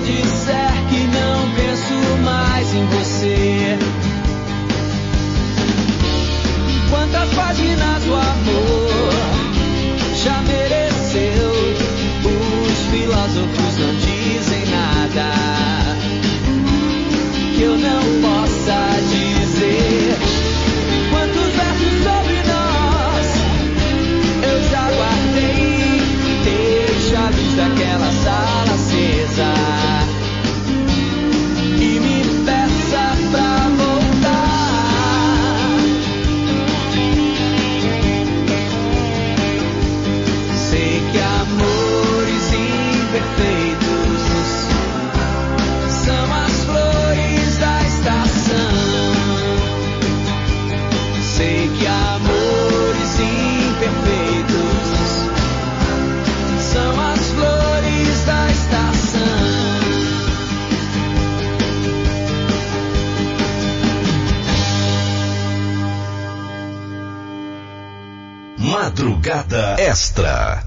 disser que não penso mais em você. Quantas páginas o amor já mereceu? Os filósofos não dizem nada que eu não possa dizer. Quantos versos sobre nós eu já guardei? Deixa a luz daquela sala acesa e me peça pra voltar. Sei que amores imperfeitos são as flores da estação. Sei que amores imperfeitos são as flores da estação. Madrugada Extra.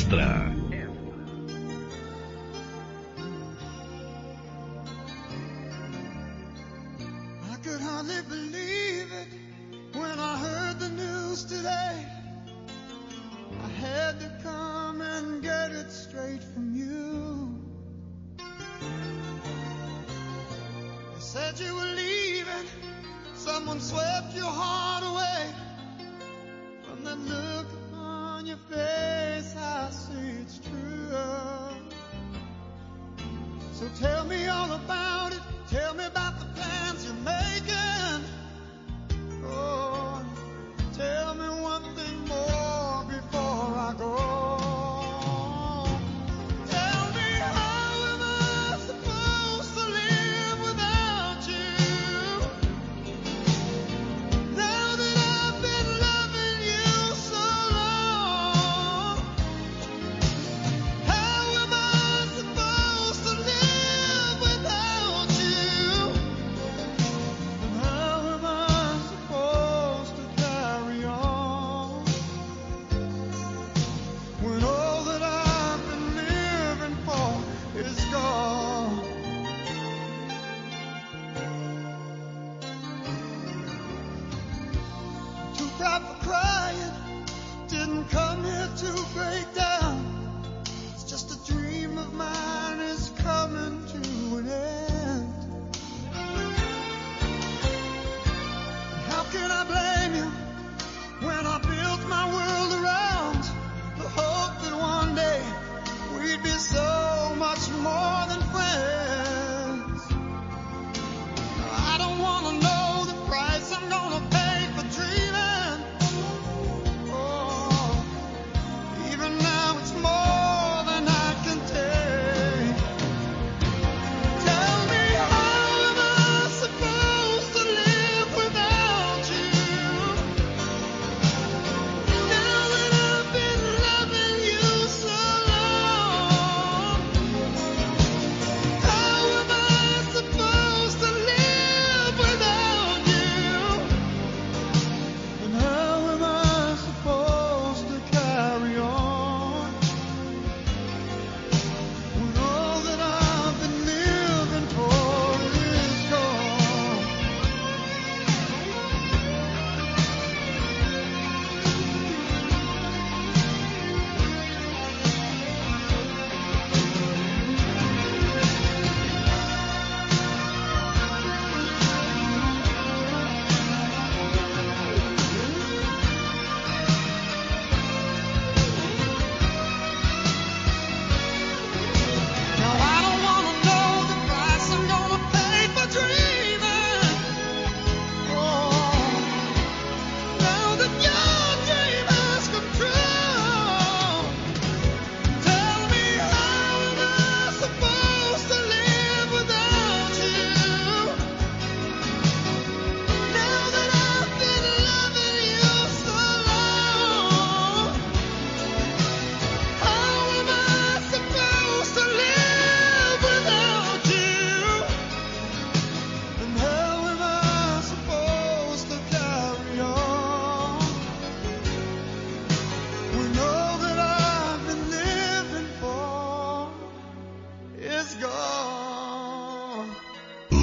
I could hardly believe it when I heard the news today. I had to come and get it straight from you. They said you were leaving, someone swept your heart away. From that look on your face, I see it's true.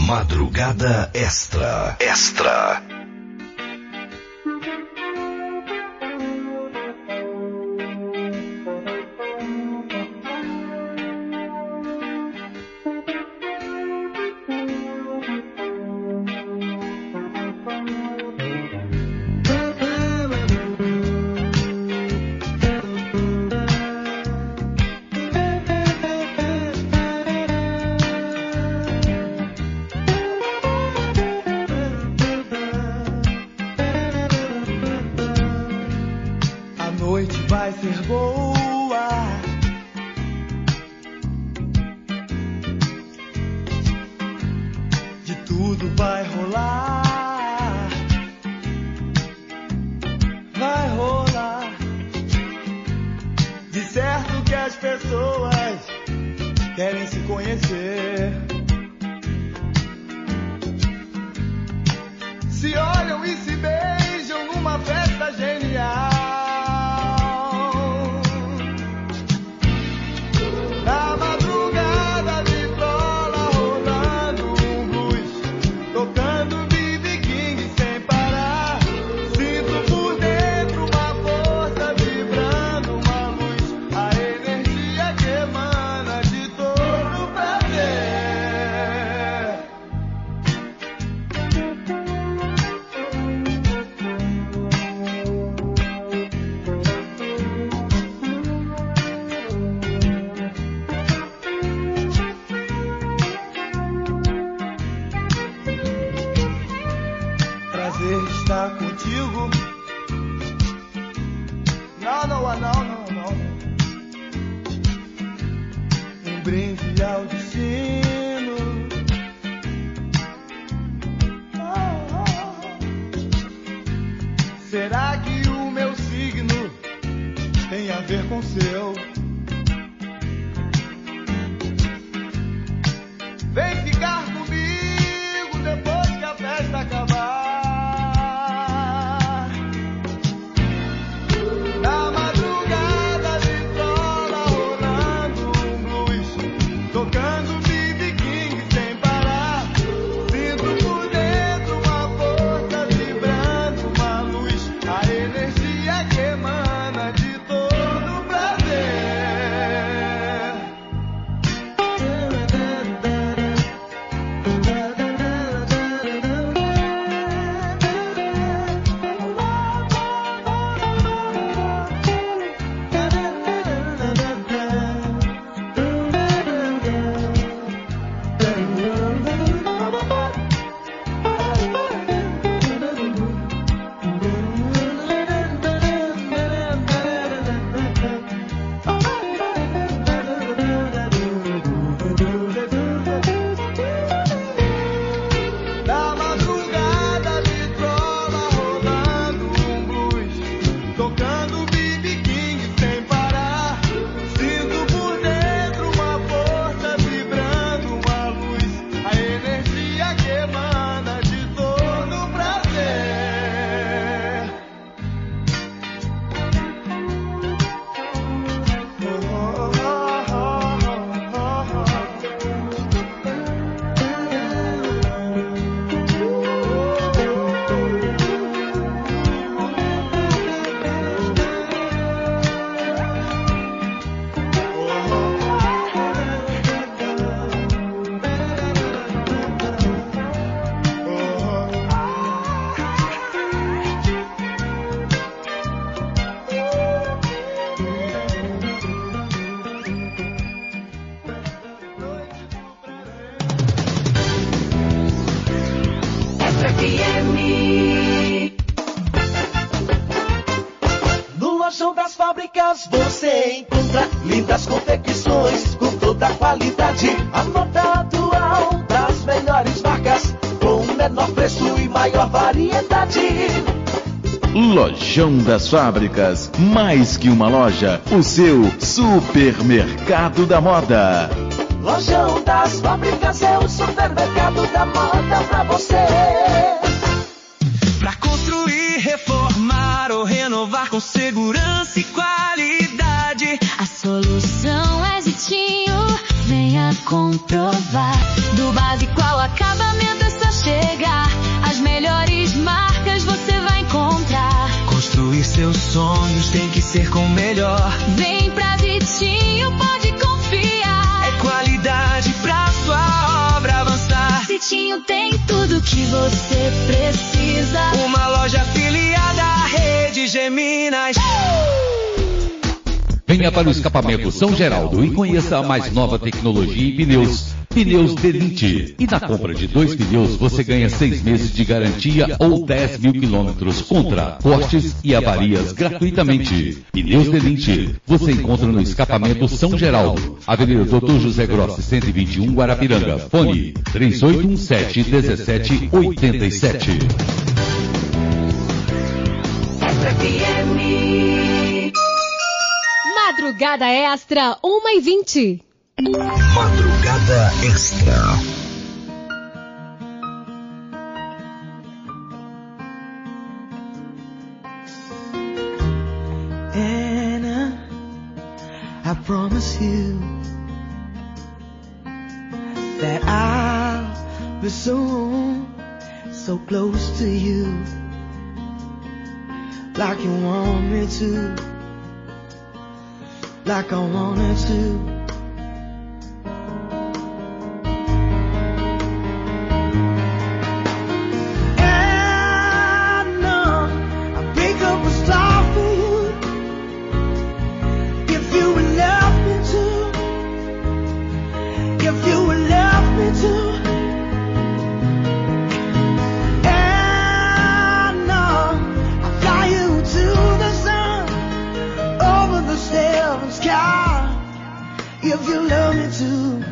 Madrugada Extra. Fábricas você encontra lindas confecções com toda a qualidade. A moda atual das melhores marcas com o menor preço e maior variedade. Lojão das Fábricas, mais que uma loja, o seu supermercado da moda. Lojão das Fábricas é o supermercado da moda pra você. Pra construir, reformar ou renovar com segurança e qualidade, a solução é Zitinho. Venha comprovar. Do básico ao acabamento é só chegar. As melhores marcas você vai encontrar. Construir seus sonhos tem que ser com o melhor. Vem pra Vitinho, pode confiar. É qualidade pra sua obra avançar. Vitinho tem tudo que você precisa. Uma loja afiliada à rede Geminas. Venha para o escapamento São Geraldo e conheça a mais nova tecnologia em pneus. Pneus Delinte. E na compra de 2 pneus você ganha 6 meses de garantia ou 10 mil quilômetros contra cortes e avarias gratuitamente. Pneus Delinte. Você encontra no escapamento São Geraldo, Avenida Dr. José Grossi, 121, Guarapiranga. Fone 3817-1787. Madrugada Extra, 1h20. Madrugada Extra. Anna, I promise you that I'll be soon so close to you, like you want me to, like I wanted to. If you love me too,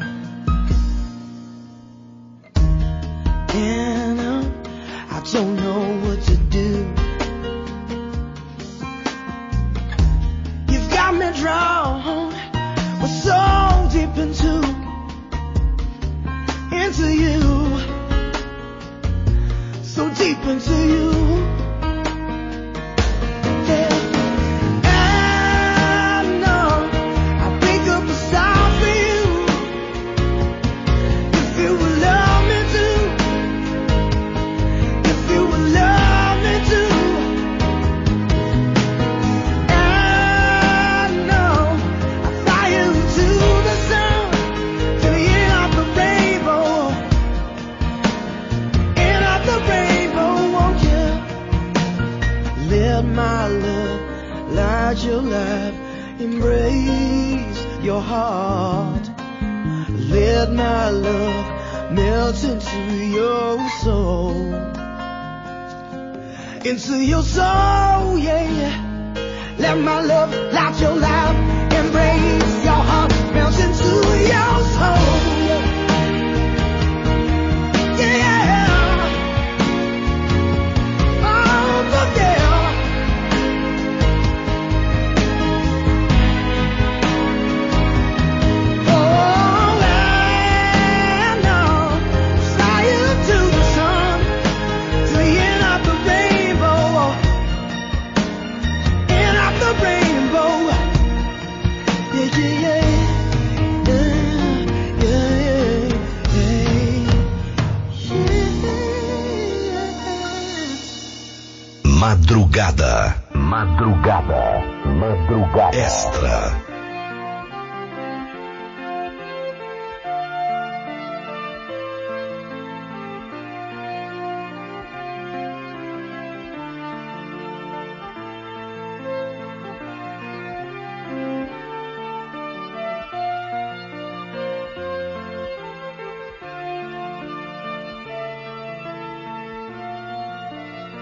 and I don't know what to do. You've got me drawn, we're so deep into you, so deep into you. Your life embrace your heart. Let my love melt into your soul, yeah, yeah. Let my love light your life, embrace your heart, melt into your soul. Madrugada Extra.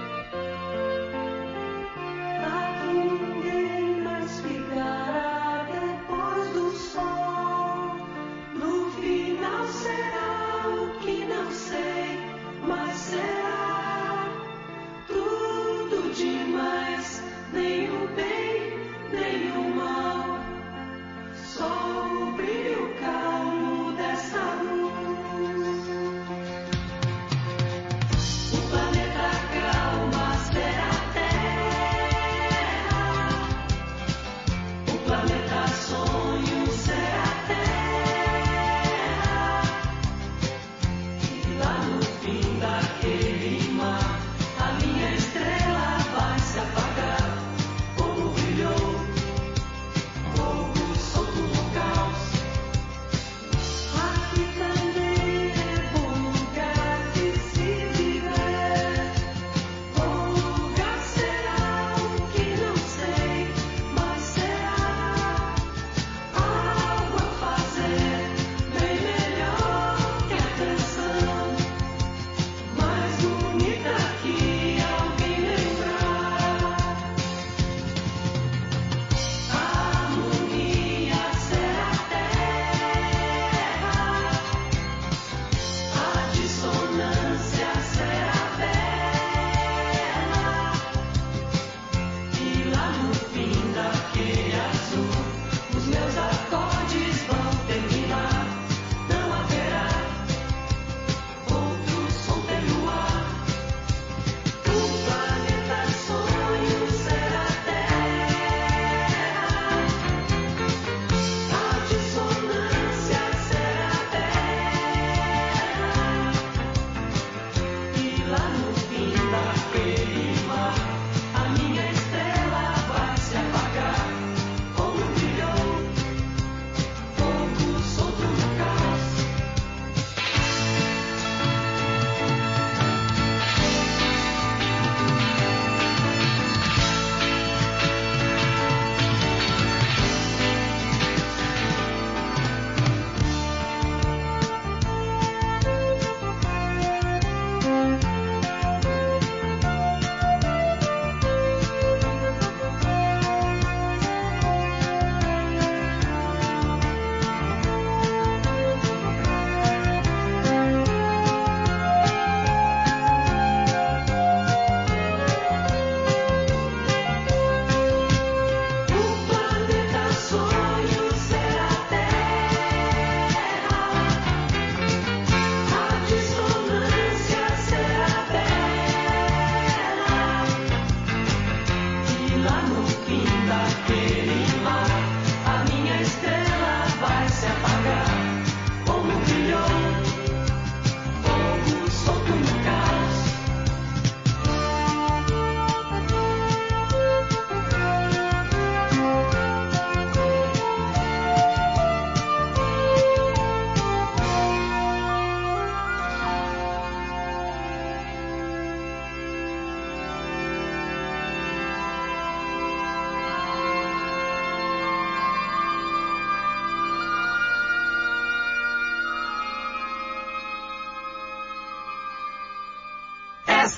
Mas ficará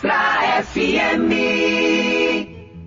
Extra FM.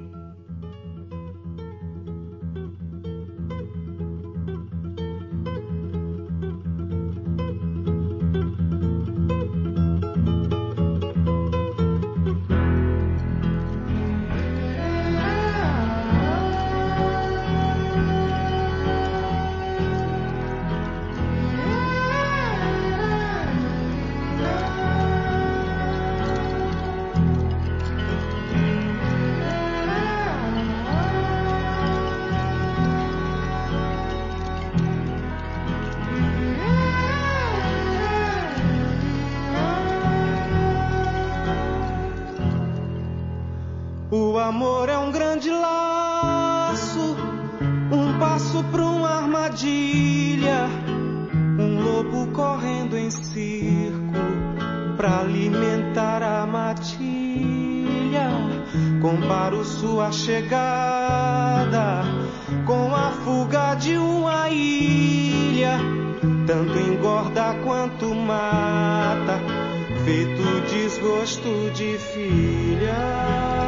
O amor é um grande laço, um passo para uma armadilha, um lobo correndo em círculo para alimentar a matilha. Comparo sua chegada com a fuga de uma ilha, tanto engorda quanto mata, feito desgosto de filha.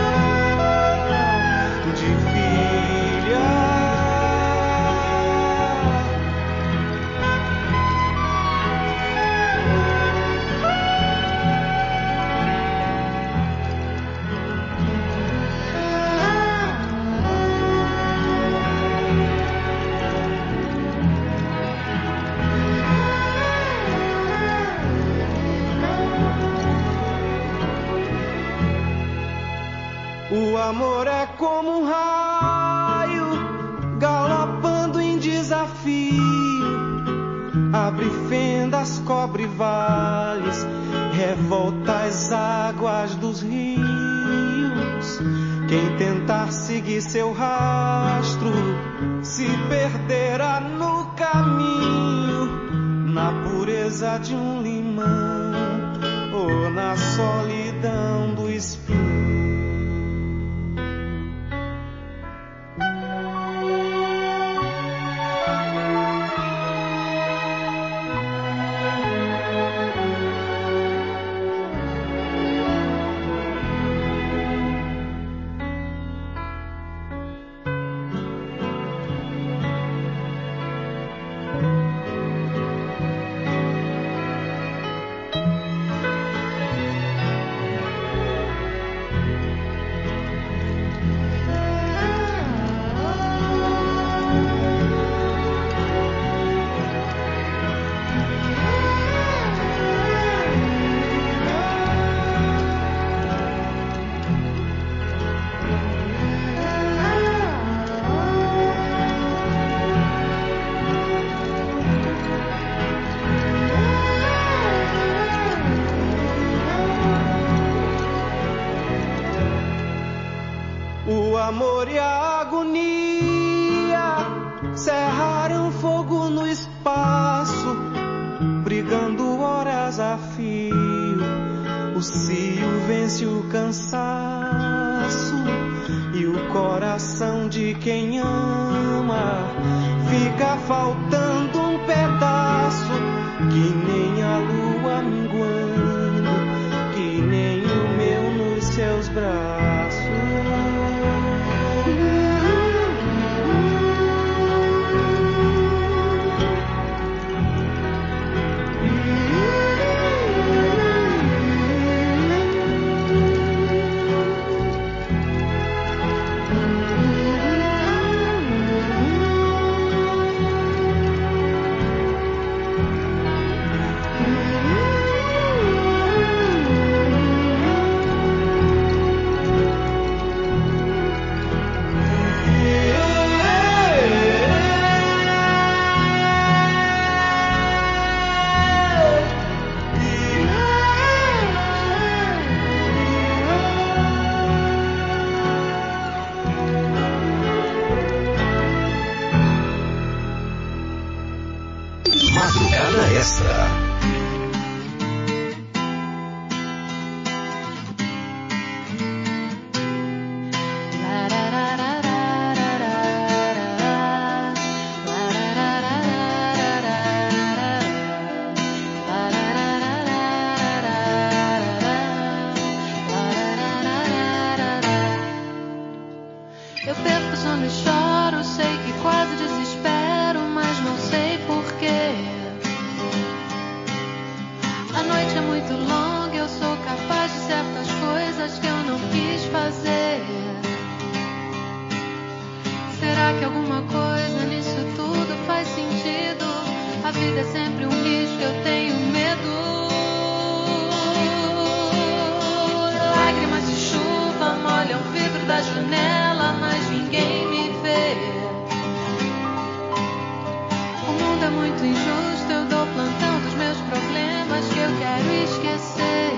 O amor é como um raio galopando em desafio, abre fendas, cobre vales, revolta as águas dos rios. Quem tentar seguir seu rastro se perderá no caminho, na pureza de um limão ou na solidão do espinho. O amor e a agonia cerraram fogo no espaço, brigando horas a fio. O cio vence o cansaço e o coração de quem ama fica faltando um pedaço, que nem a lua minguando, que nem o meu nos seus braços. Madrugada Extra. vida é sempre um risco, eu tenho medo. Lágrimas de chuva molham o vidro da janela, mas ninguém me vê. O mundo é muito injusto, eu dou plantão dos meus problemas que eu quero esquecer.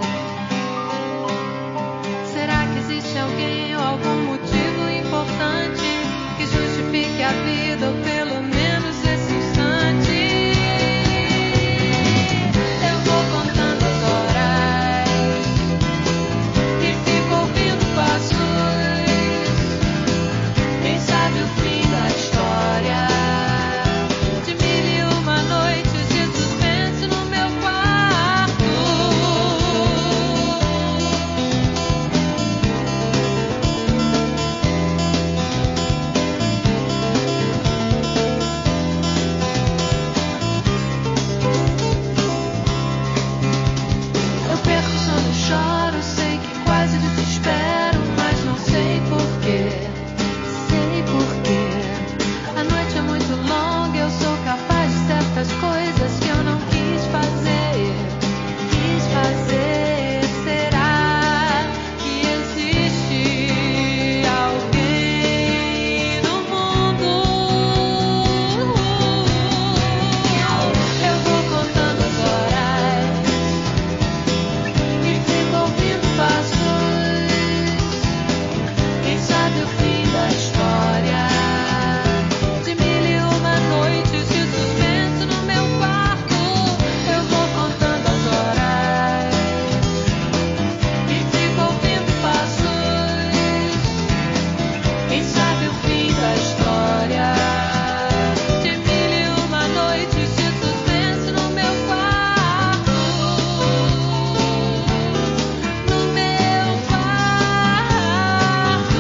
Será que existe alguém ou algum motivo importante que justifique a vida, ou pelo menos esse instante? Eu vou contando as horas e fico ouvindo passos. Quem sabe o fim da história? De 1001 noites de suspense no meu quarto. Eu perco o sono, choro, sei que quase desespero, mas não sei porquê. Sei porquê. A noite é muito longa, eu sou capaz de certas coisas que eu não quis fazer. Quis fazer. Será que existe alguém no mundo? Eu vou contando as horas e fico ouvindo passos. Quem sabe o fim da história? De 1001 noites de suspense no meu quarto. Eu vou contando as horas e fico ouvindo passos. Quem sabe o fim da história? De 1001 noites de suspense no meu quarto. No meu quarto.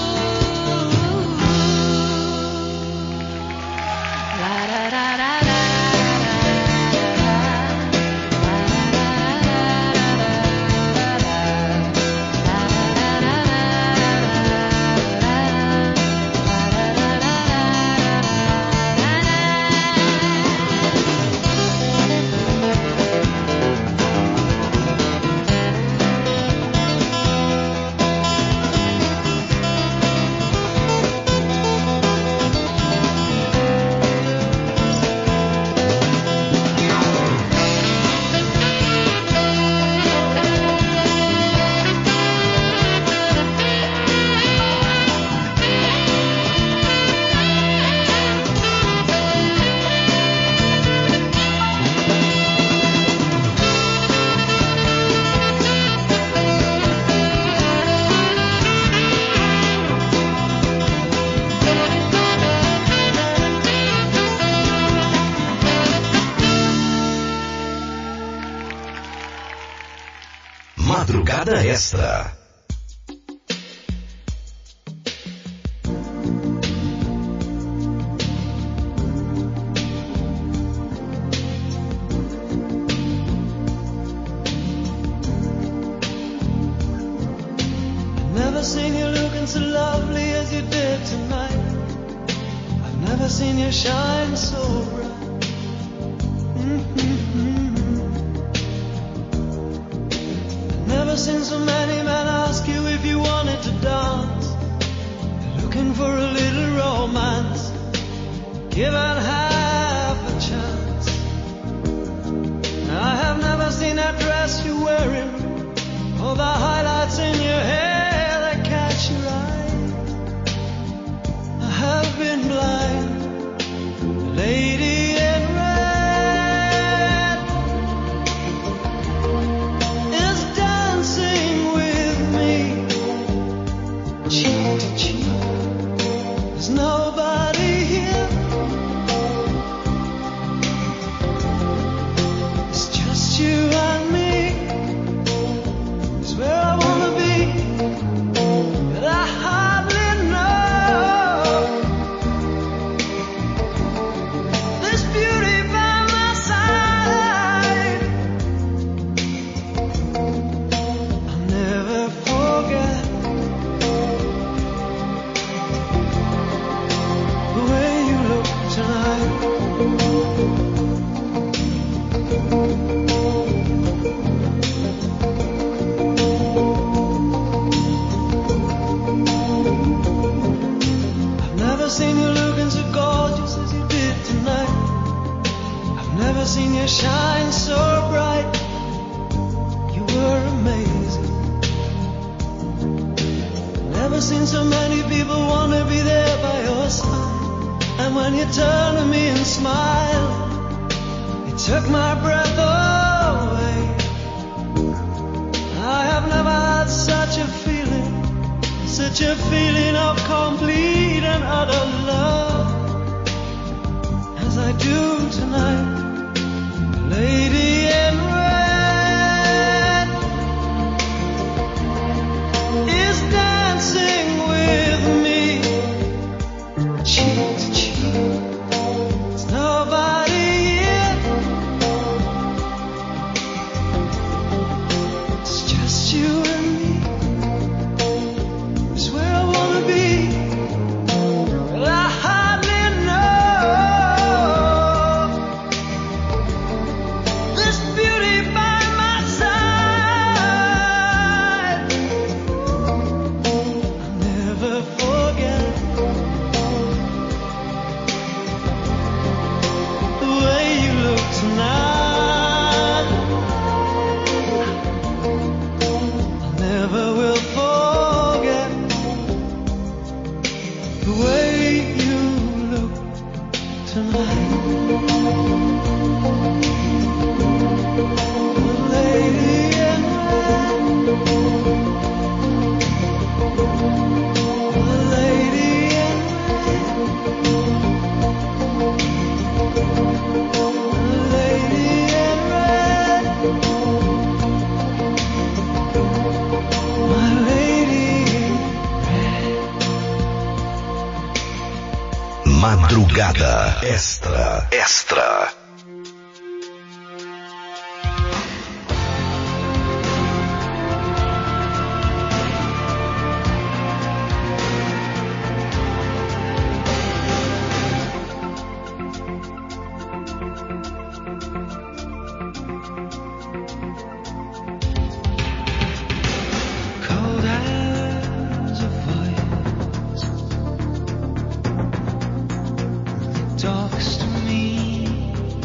Madrugada Extra. Never seen you looking so lovely as you did tonight. I've never seen you shine so bright. Never seen so many men ask you if you wanted to dance. Looking for a little romance, given half a chance. I have never seen that dress you're wearing, or the highlights in your hair that catch your eye. I have been blind, lady in red is dancing with me, cheek to cheek. There's nobody here, it's just you and me. It's where I seen you shine so bright. You were amazing. Never seen so many people want to be there by your side. And when you turned to me and smiled, it took my breath away. I have never had such a feeling of complete and utter love as I do tonight. Lady in red is dancing with me, cheek to cheek. There's nobody here, it's just you and me. It's where I wanna be. Well, I hardly know this beauty by my side. I'll never forget the way you look tonight. I never will forget the way you look tonight. The lady in red, the lady in red, the lady in red, my lady in Madrugada Extra. Extra. cold as a voice talks to me.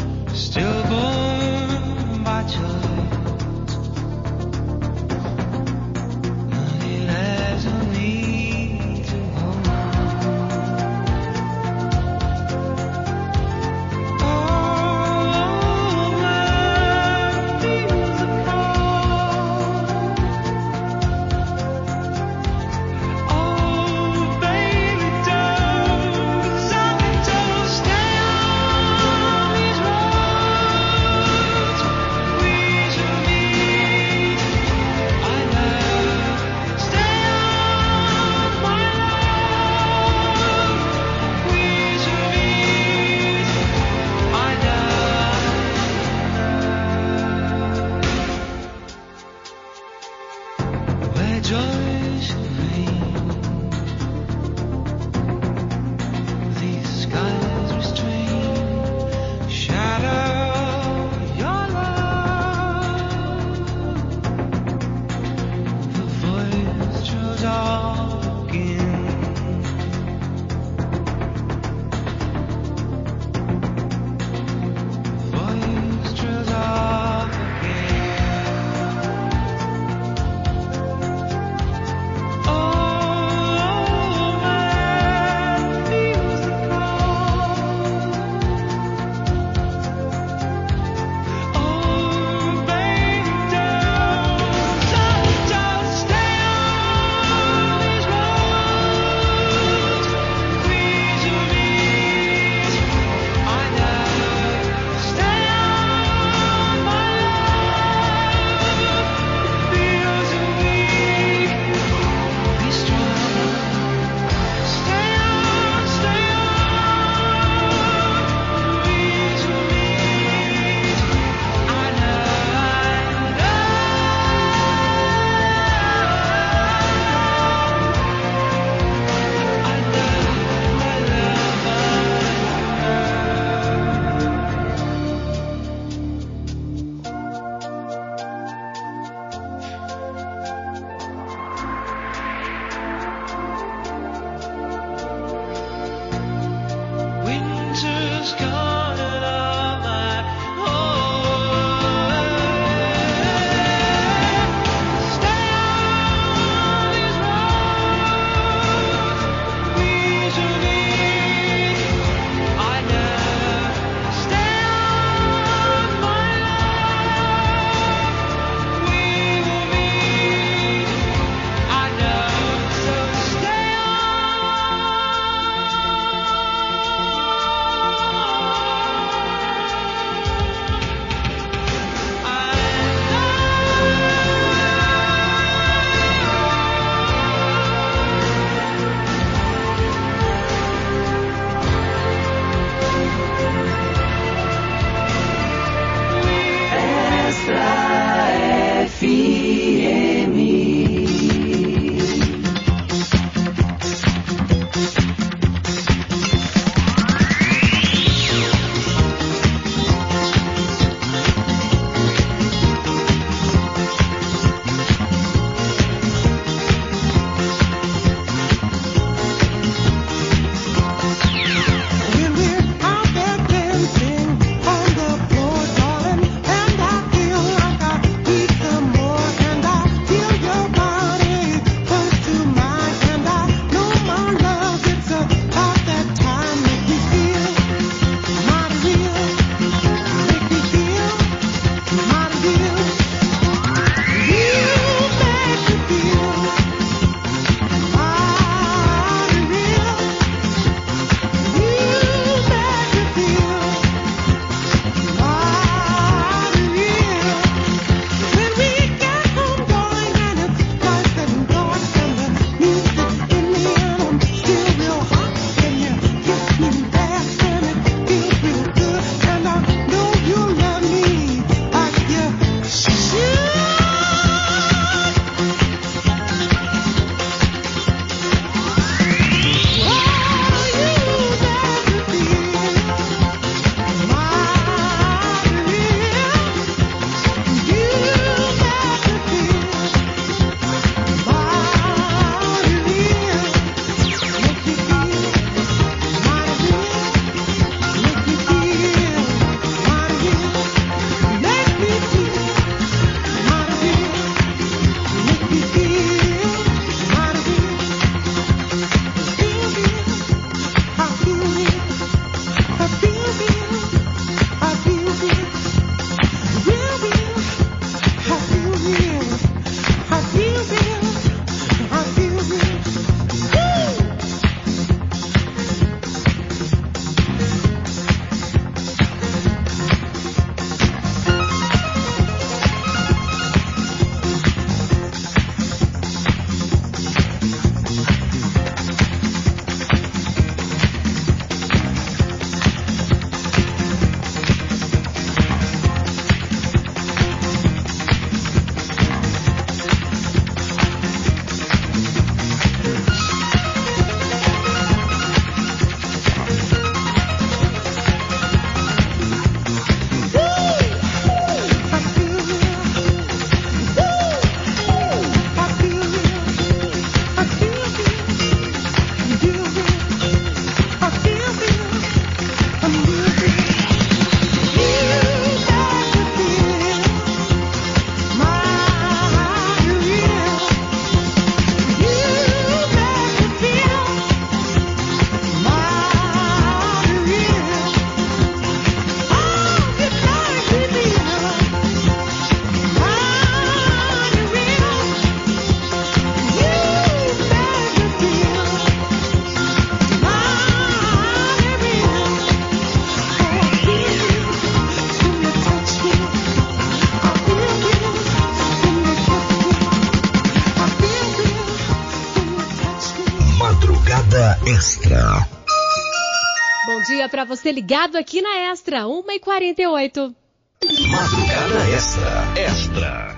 Extra. Bom dia pra você ligado aqui na Extra, 1h48. Madrugada Extra. Extra.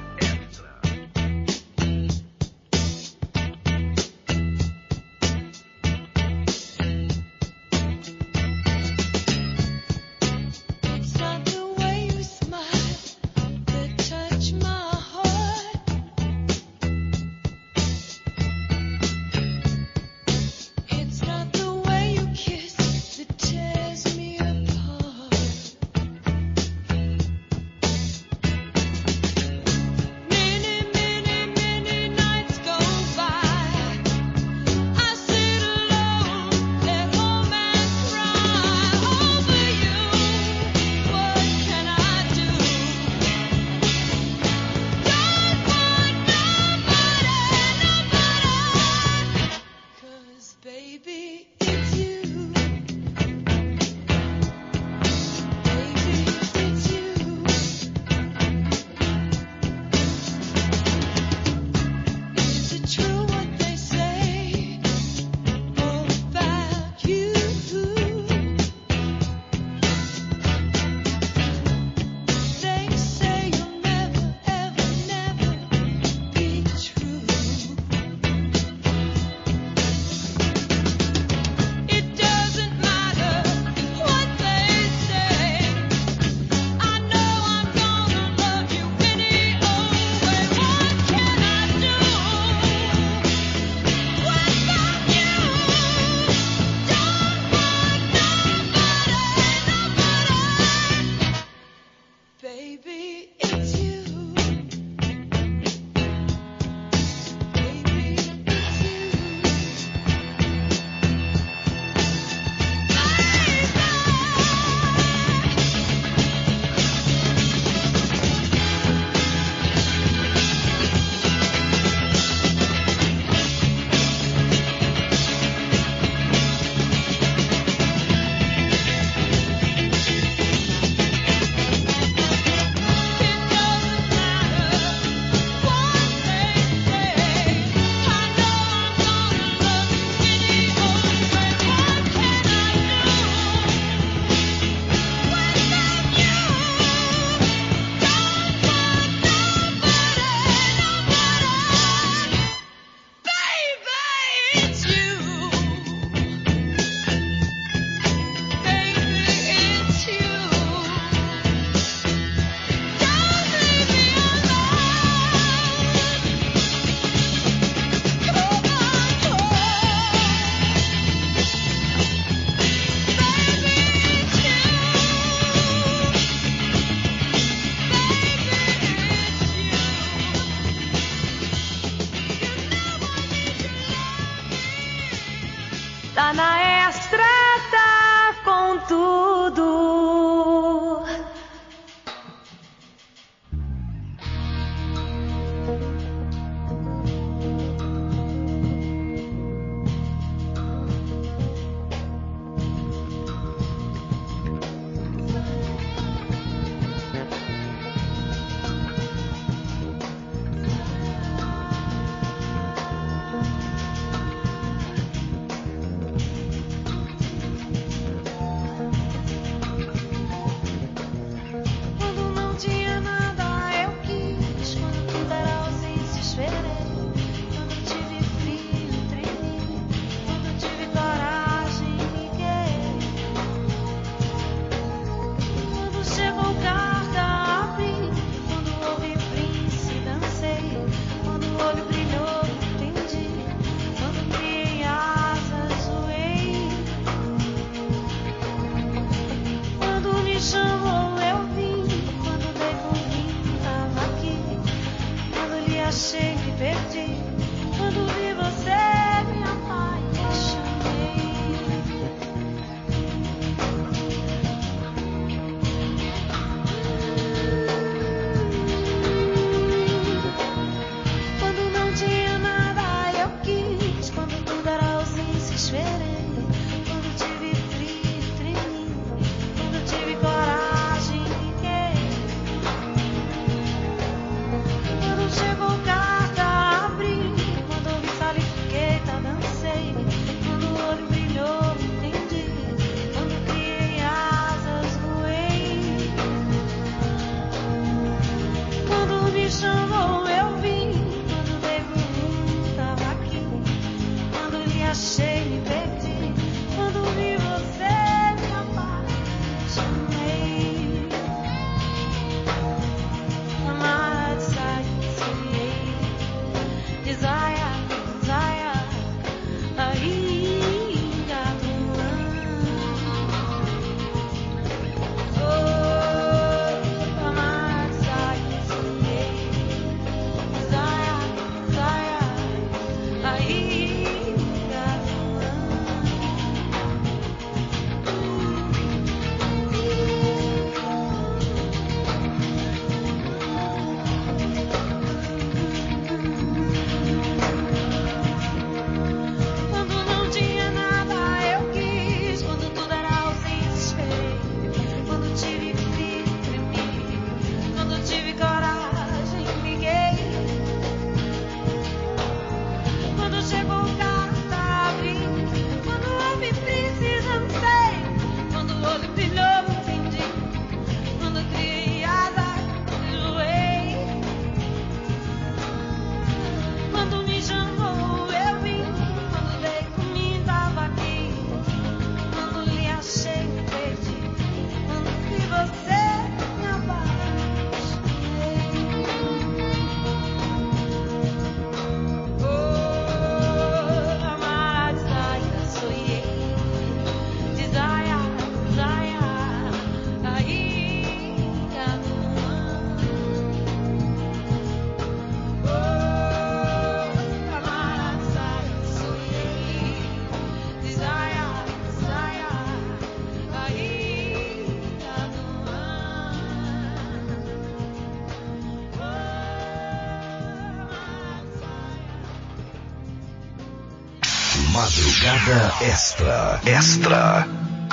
Madrugada Extra.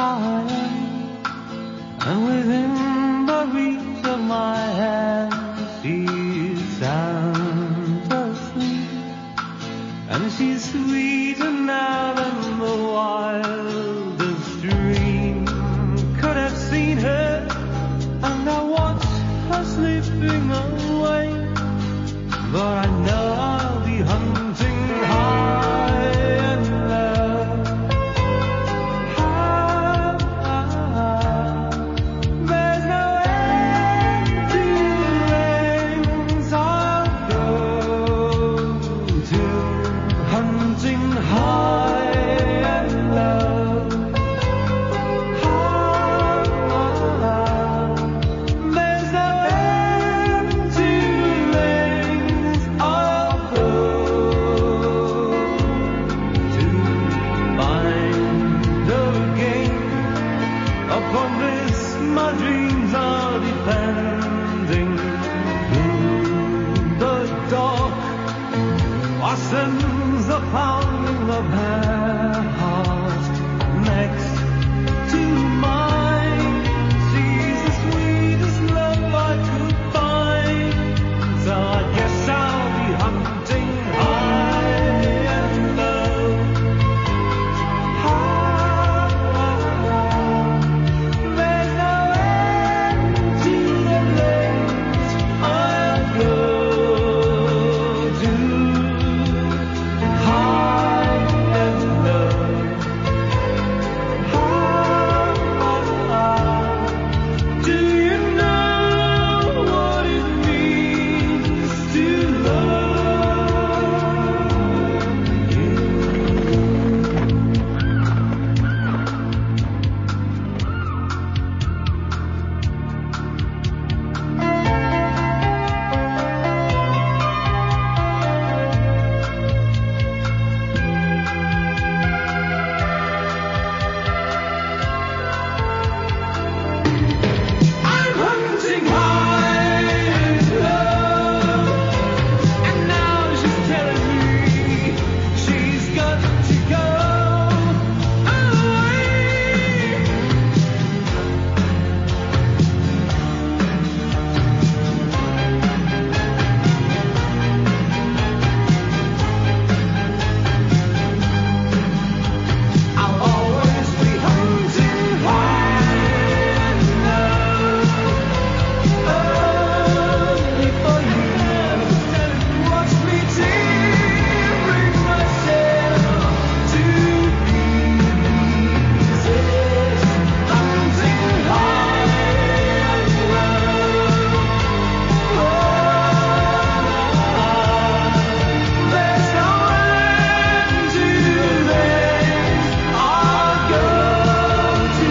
And within the reach of my hand, she's sound asleep, and she's sweeter now than the wildest dream could have seen her. And I watch her slipping away, but I know I'll be hunting high and low. There's no end to lengths I'll go to, hunting high and low. There's no end to lengths I'll go to find her again. Upon this my dreams are depending. Through the dark, our sins are pounding of her heart next to mine. She's the sweetest love I could find, so I guess I'll be hunting high and low. There's no end to the lengths I'll go to, high and low. Do you know what it means to love you? I'm hunting high and low, and now she's telling me she's got to go away. I'll always be hunting high and low, only for you. Watch me tearing myself to pieces, hunting high and low. There's no end to lengths I'll go to.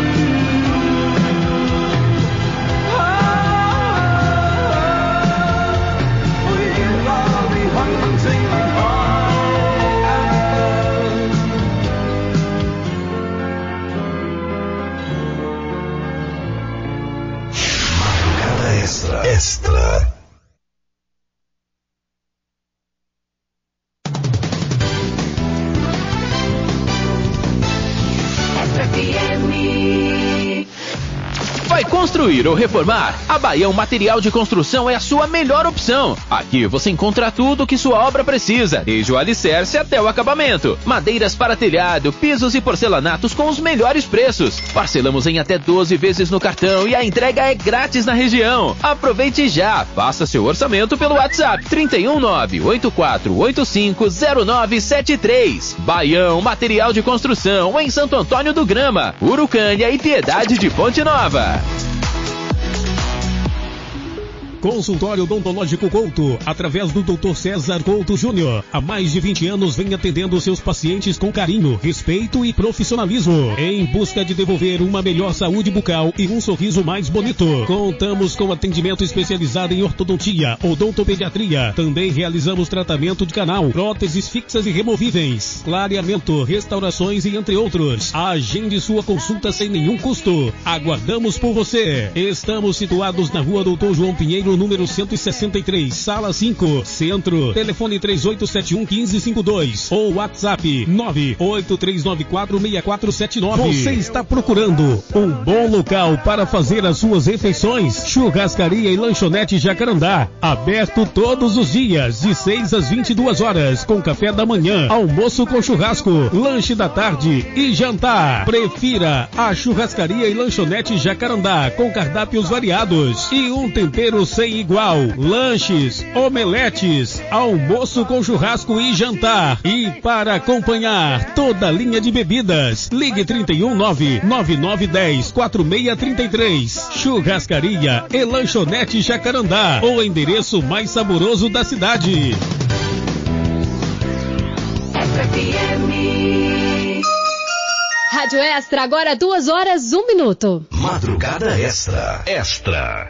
We'll all be hunting high and Madrugada Extra. Vai construir ou reformar? A Baião Material de Construção é a sua melhor opção. Aqui você encontra tudo o que sua obra precisa, desde o alicerce até o acabamento. Madeiras para telhado, pisos e porcelanatos com os melhores preços. Parcelamos em até 12 vezes no cartão e a entrega é grátis na região. Aproveite já, faça seu orçamento pelo WhatsApp 319-8485-0973. Baião Material de Construção em Santo Antônio do Grama, Urucânia e Piedade de Ponte Nova. Consultório Odontológico Couto, através do Dr. César Couto Júnior. Há mais de 20 anos vem atendendo seus pacientes com carinho, respeito e profissionalismo, em busca de devolver uma melhor saúde bucal e um sorriso mais bonito. Contamos com atendimento especializado em ortodontia, odontopediatria. Também realizamos tratamento de canal, próteses fixas e removíveis, clareamento, restaurações e entre outros. Agende sua consulta sem nenhum custo. Aguardamos por você. Estamos situados na Rua Doutor João Pinheiro, Centro, número 163, Sala 5, Centro. Telefone 3871-1552 ou WhatsApp 983946479. Você está procurando um bom local para fazer as suas refeições? Churrascaria e Lanchonete Jacarandá. Aberto todos os dias, de 6 às 22 horas, com café da manhã, almoço com churrasco, lanche da tarde e jantar. Prefira a Churrascaria e Lanchonete Jacarandá, com cardápios variados e um tempero sem igual. Lanches, omeletes, almoço com churrasco e jantar. E para acompanhar toda a linha de bebidas, ligue 319-9910-4633. Churrascaria e Lanchonete Jacarandá, o endereço mais saboroso da cidade. Rádio Extra, agora 2 horas, 1 minuto. Madrugada Extra. Extra.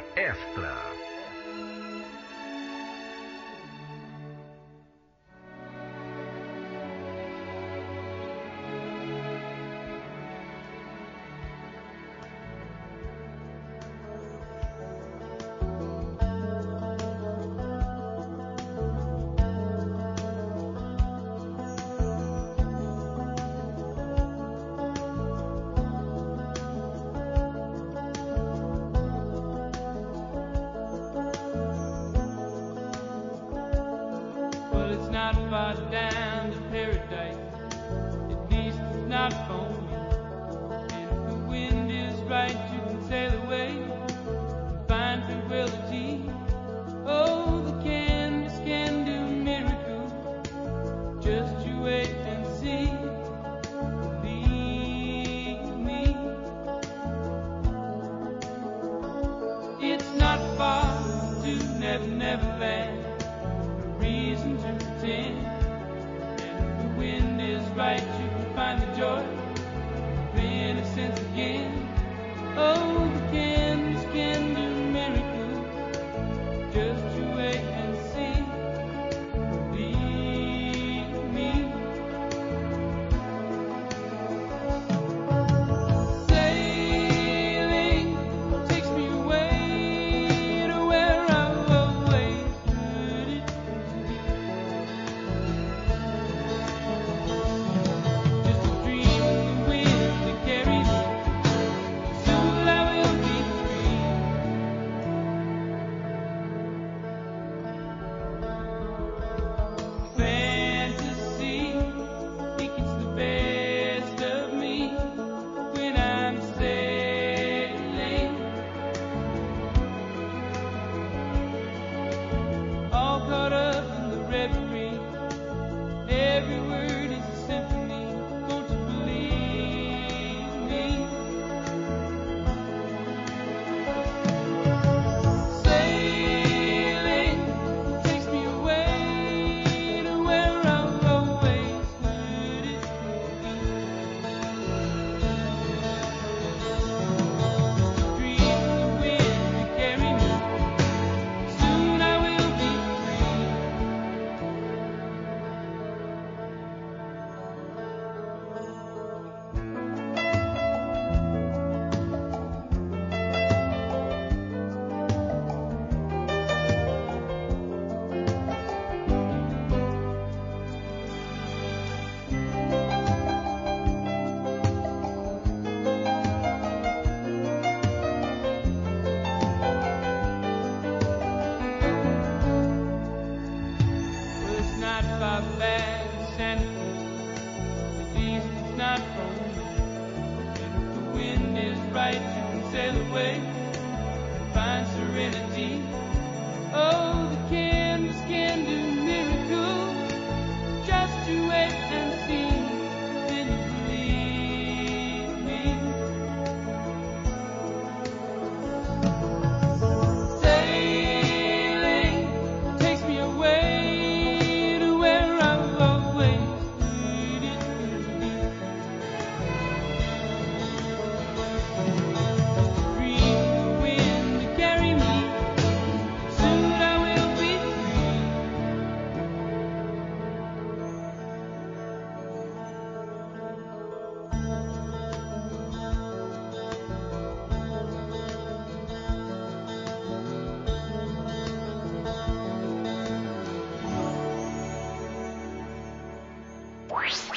Just a dream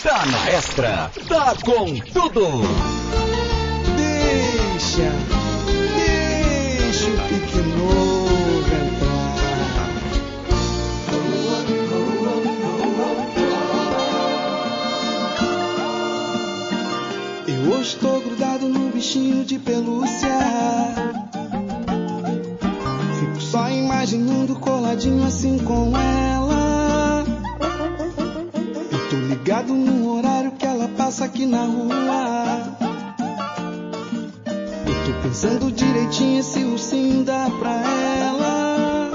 Tá na Extra, tá com tudo. Deixa o pique novo entrar. Eu hoje tô grudado no bichinho de pelúcia. Fico só imaginando coladinho assim com ela. Eu tô ligado no horário que ela passa aqui na rua. Eu tô pensando direitinho se o sim dá pra ela.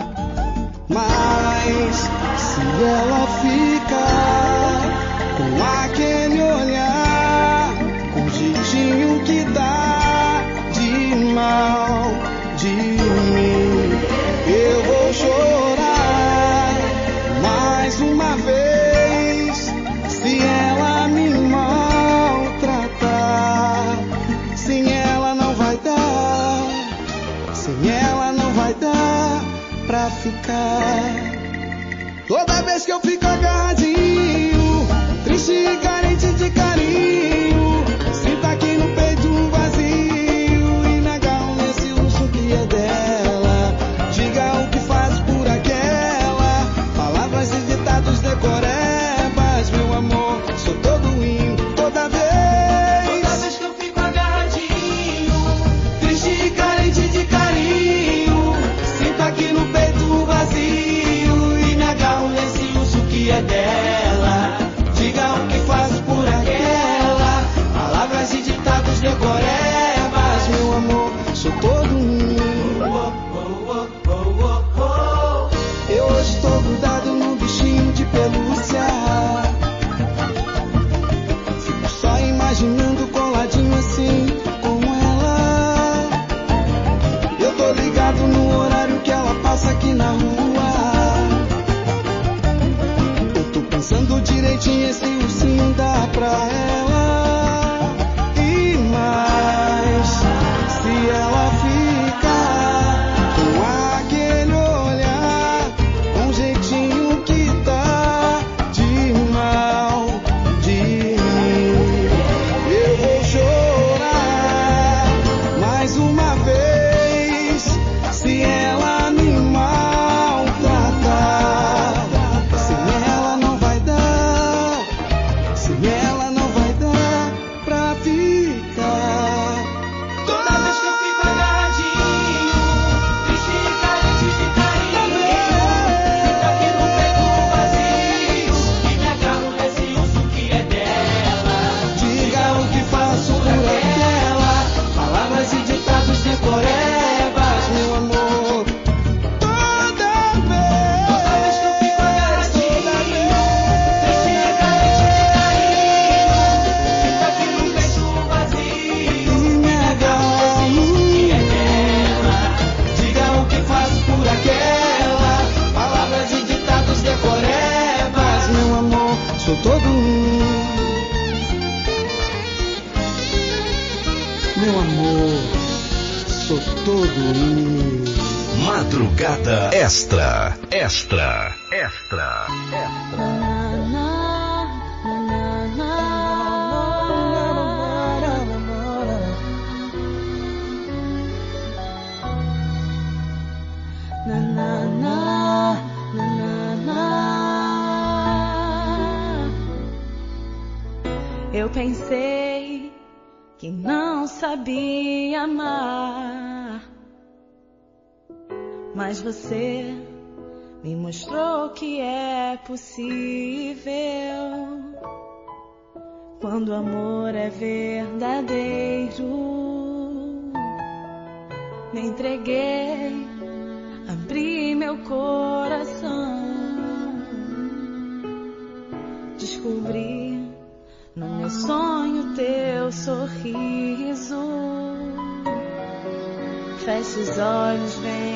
Mas se ela ficar com aquele olhar, com jeitinho que dá de mal de mim, eu vou chorar mais uma vez. Se ela me maltratar, sem ela não vai dar, sem ela não vai dar pra ficar. Toda vez que eu fico agarradinho, triste e carente de carinho, sinto aqui no peito um vazio e na garra nesse urso que é dela. Diga o que faz por aquela, palavras e ditados decorebas, meu amor, sou todo in, toda vez. Toda vez que eu fico agarradinho, triste e carente de carinho, sinto aqui no peito um vazio e me agarro nesse urso que é dela. Diga o que faz por aquela, palavras e ditados decorebas, meu amor, sou todo um. Eu hoje tô grudado num bichinho de pelúcia. Fico só imaginando coladinho assim com ela. Eu tô ligado no horário que ela passa aqui na rua. Eu tô pensando direitinho se o sim dá pra ela. E mais, se ela ficar com aquele olhar, com jeitinho que tá de mal de mim, eu vou chorar mais uma vez. Se ela me maltratar, sem ela não vai dar, sem ela não vai dar pra ficar. Toda vez que eu fico agarradinho, triste e carente de carinho, sinto aqui no peito um vazio e me agarro nesse urso que é dela. Diga o que faço por aquela, palavras e ditados decorebas, meu amor. Toda vez que eu fico agarradinho, triste e carente de carinho, sinto aqui no peito um vazio e me agarro nesse urso que é dela. Diga o que faço por aquela, palavras e ditados decorebas, meu amor, sou todo um. Meu amor, sou todo um. Madrugada Extra. Eu pensei que não sabia amar, mas você me mostrou que é possível. Quando o amor é verdadeiro, me entreguei, abri meu coração, descobri no meu sonho teu sorriso. Feche os olhos, vem.